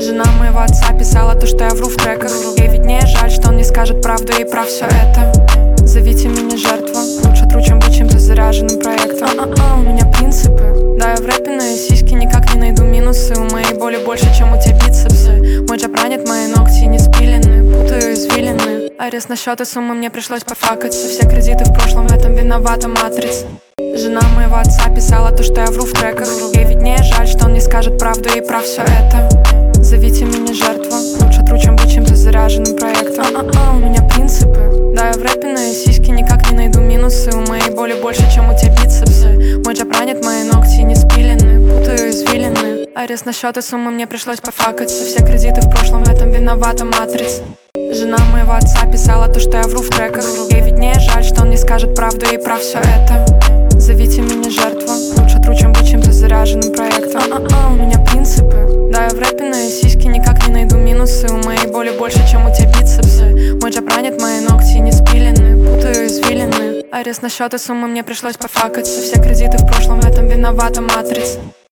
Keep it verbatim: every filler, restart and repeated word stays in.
Жена моего отца писала то, что я вру в треках. Ей виднее, жаль, что он не скажет правду и про все это. Зовите меня жертва, лучше тру, чем быть чем-то заряженным проектом. А-а-а, у меня принципы. Да, я в рэпе на сиськи никак не найду минусы. У моей боли больше, чем у тебя бицепсы. Мой джаб ранит, мои ногти не спилены, путаю извилины. Арест на счет и суммы мне пришлось пофакаться. Все кредиты в прошлом, в этом виновата матрица. Жена моего отца писала то, что я вру в треках. Ей виднее, жаль, что он не скажет правду и про все это. Зовите меня жертва, лучше тру, чем быть чем-то заряженным проектом. А-а-а, у меня принципы. Да, я в рэпе на сиськи никак не найду минусы. У моей боли больше, чем у тебя бицепсы. Мой джаб ранит, мои ногти не спилены, путаю извилины. Арест на счет и суммы мне пришлось пофакаться. Все кредиты в прошлом, в этом виновата матрица. Жена моего отца писала то, что я вру в треках. Ей виднее, жаль, что он не скажет правду и про все это. Зовите меня жертва, лучше тру, чем быть чем-то заряженным проектом. А-а-а, у меня принципы. Да, я в рэпе на сиськи никак не найду минусы. У моей боли больше, чем у тебя бицепсы. Мой джаб ранит, мои ногти не спилены, путаю извилины. Арест на счет и суммы мне пришлось пофакаться. Все кредиты в прошлом, в этом виновата матрица.